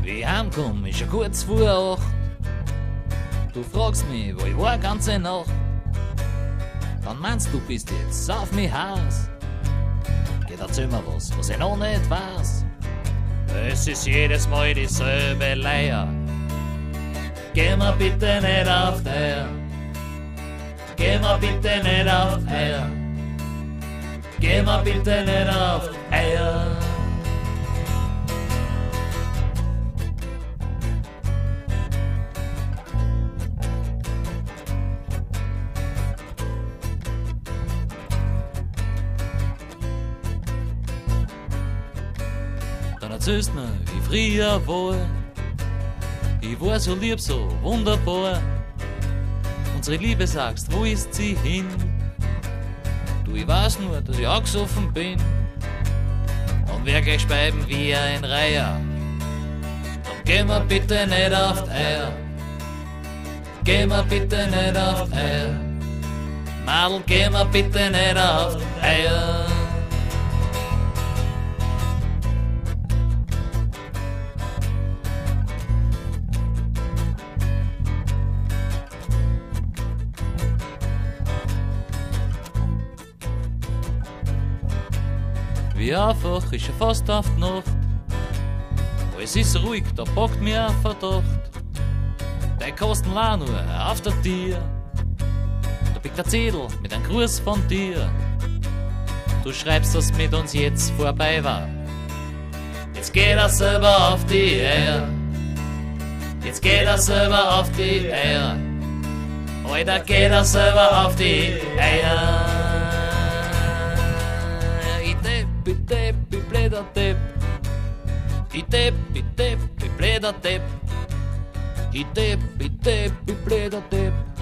Wie ich heimkomm, ist schon kurz vor 8. Du fragst mich, wo ich war ganze Nacht. Dann meinst du, bist jetzt auf mich Haus. Geh, erzähl mir was ich noch nicht weiß. Es ist jedes Mal dieselbe Leier. Geh mir bitte nicht auf der. Geh mir bitte nicht auf Eier. Geh mir bitte nicht auf Eier. Dann erzählst mir, wie früher war. Ich war so lieb, so wunderbar. Unsere Liebe sagst, wo ist sie hin? Du, ich weiß nur, dass ich angesoffen bin und wir gleich speiben wie ein Reiher. Dann geh mir bitte nicht auf die Eier. Geh mir bitte nicht auf die Eier. Madel, geh mir bitte nicht auf die Eier. Wie einfach ist schon fast auf die Nacht. Alles ist ruhig, da packt mir ein Verdacht. Der kosten war nur auf der Tür. Da pickt der Zettel mit einem Gruß von dir. Du schreibst, dass mit uns jetzt vorbei war. Jetzt geht er selber auf die Eier. Jetzt geht er selber auf die Eier. Alter, geht er selber auf die Eier. Ich depp, ich blöder Depp. Ich depp, ich blöder Depp. Ich depp, ich blöder Depp.